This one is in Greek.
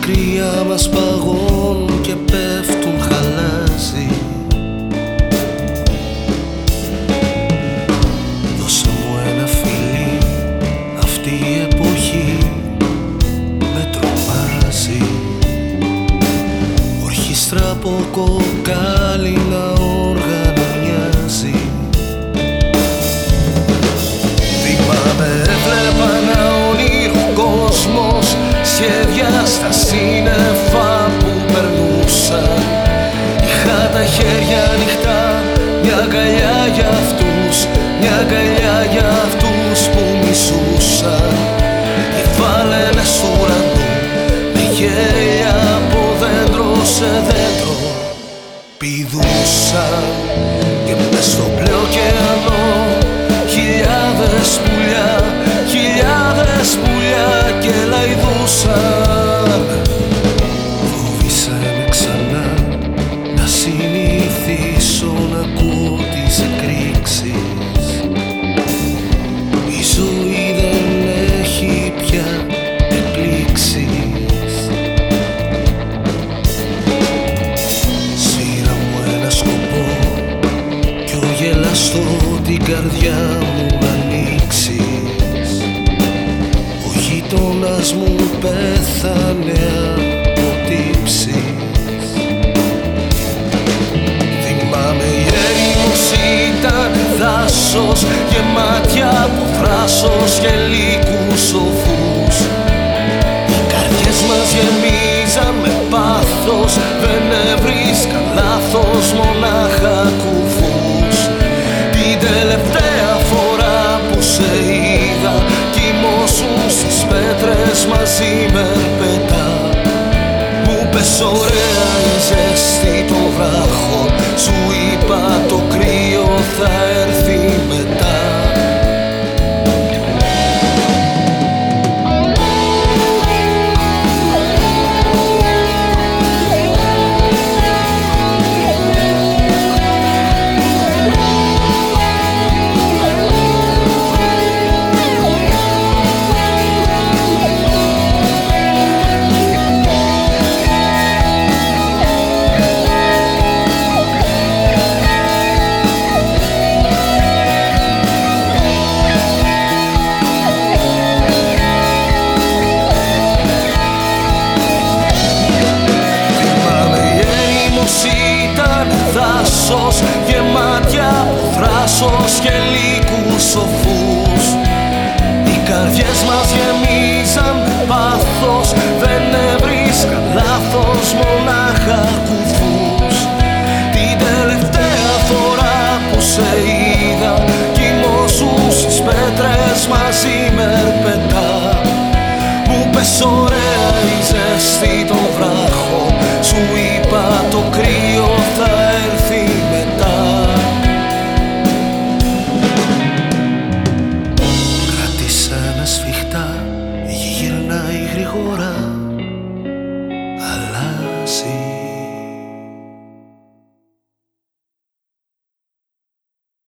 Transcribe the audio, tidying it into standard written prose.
κρύα μας παγώνουν και πέφτουν χαλάζι. Δώσε μου ένα φιλί, αυτή η εποχή με τρομάζει. Ορχήστρα από κοκάλινα όργανα μοιάζει. Θυμάμαι έβλεπα ένα όνειρο κόσμος, σχέδια στα σύννεφα που περνούσαν. Είχα τα χέρια ανοιχτά, μια αγκαλιά για αυτούς, μια αγκαλιά για αυτούς που μισούσαν. Και βάλαινε στου ουρανού με γέλια από δέντρο σε δέντρο πηδούσαν. Και μες στο μπλε ωκεανό χιλιάδες πουλιά, χιλιάδες πουλιά και λαϊδούσαν. Φοβήσε με ξανά να συνηθίσω να ακούω τις εκρήξεις. Η ζωή δεν έχει πια εκπλήξεις. Σύρα μου ένα σκοπό κι ο γελαστό την καρδιά μου ανοίξεις. Ο γείτονας μου πέθανε από τύψεις. Θυμάμαι η έρημος ήταν δάσος, γεμάτια από θράσος και λύκους σοφούς. Οι καρδιές μας γεμίζαν με πάθος, δεν έβρισκαν λάθος, μονάχα κουφούς. Την τελευταία φορά που σε είδα κοιμώσουν στις πέτρες μαζί με ερπετά. Μου πες ωραία η ζέστη των βράχων, σου είπα το κρύο θα έρθει μετά. Γεμάτια από θράσος και λύκους σοφούς. Οι καρδιές μας γεμίζαν με πάθος, δεν έβρισκαν λάθος, μονάχα κουφούς. Την τελευταία φορά που σε είδα κοιμώσουν στις πέτρες μαζί με ερπετά. Μου πες ωραία η ζέστη των βράχων, σου είπα το κρύο θα έρθει μετά. Κράτησα με σφιχτά, γυρνάει γρήγορα, αλλάζει.